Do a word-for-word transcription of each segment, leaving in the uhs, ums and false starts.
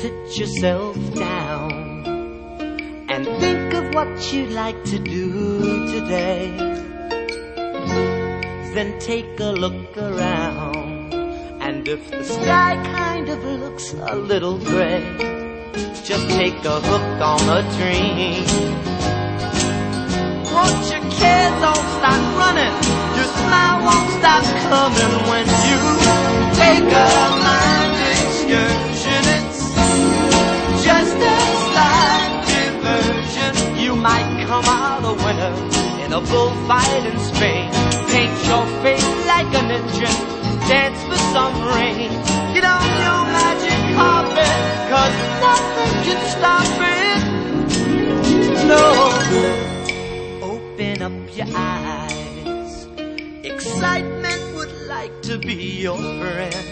sit yourself down and think of what you'd like to do today. Then take a look around, and if the sky kind of looks a little gray, just take a hook on a dream. Won't your cares all stop running? Your smile won't stop coming when you take a mind excursion. It's just a slight diversion. You might come out a winner in a bullfight in Spain. Paint your face like a ninja, dance for some rain. Get on your magic carpet, 'cause nothing can stop it. No. Open up your eyes. Excitement would like to be your friend.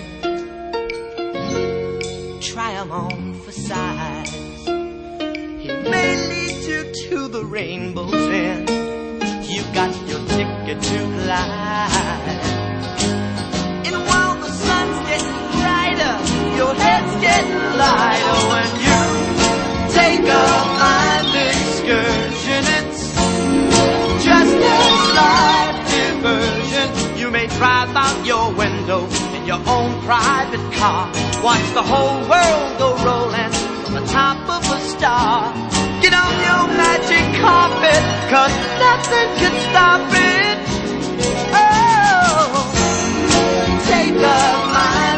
Try 'em on for size. He may lead you to the rainbow's end. You got your ticket to glide. And while the sun's getting brighter, your head's getting lighter when you take a mind excursion. It's just a slight diversion. You may drive out your window in your own private car. Watch the whole world go rolling from the top of a star. Get on your magic carpet, 'cause nothing can stop it. Oh, take a mind